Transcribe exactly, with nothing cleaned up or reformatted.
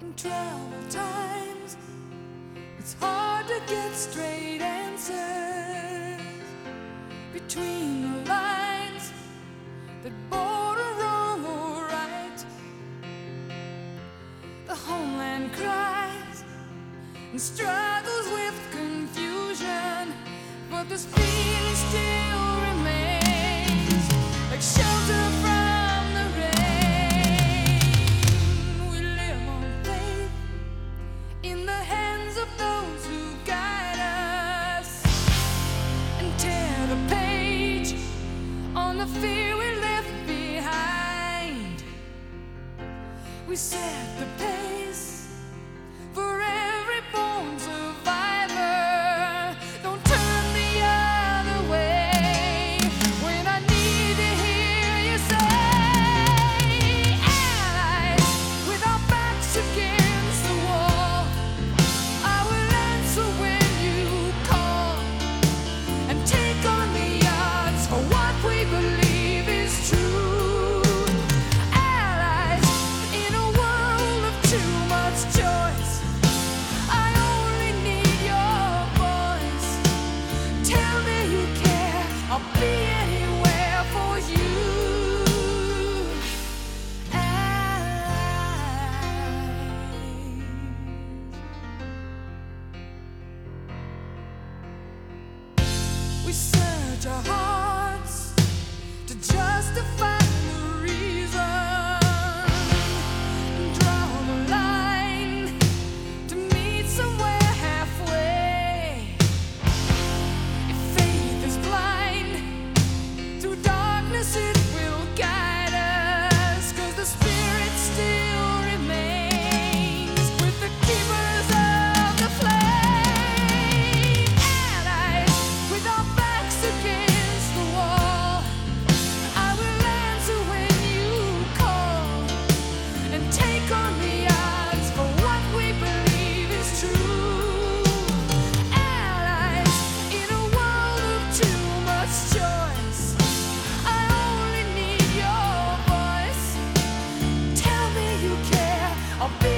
In troubled times, it's hard to get straight answers between the lines that border wrong or right. The homeland cries and struggles with confusion, but this feeling still remains like shelter from the rain. We live on faith in the hands of those who guide us, and tear the page on the fear we left behind. We set the pace for every born survivor. Don't turn the other way when I need to hear you say, allies, with our backs against the wall, I will answer when you call, and take on the odds for what we believe is true. Allies, in a world of too much choice, I only need your voice. Tell me you care, I'll be anywhere for you. Allies. We search our hearts to justify the reason, and draw the line to meet somewhere halfway. If faith is blind, through darkness it will guide us, 'cause the Spirit still remains with the keepers of the flame. Allies, with our backs against the wall, I will answer when you call, and take on the odds for what we believe is true. Allies, in a world of too much choice, I only need your voice. Tell me you care, I'll be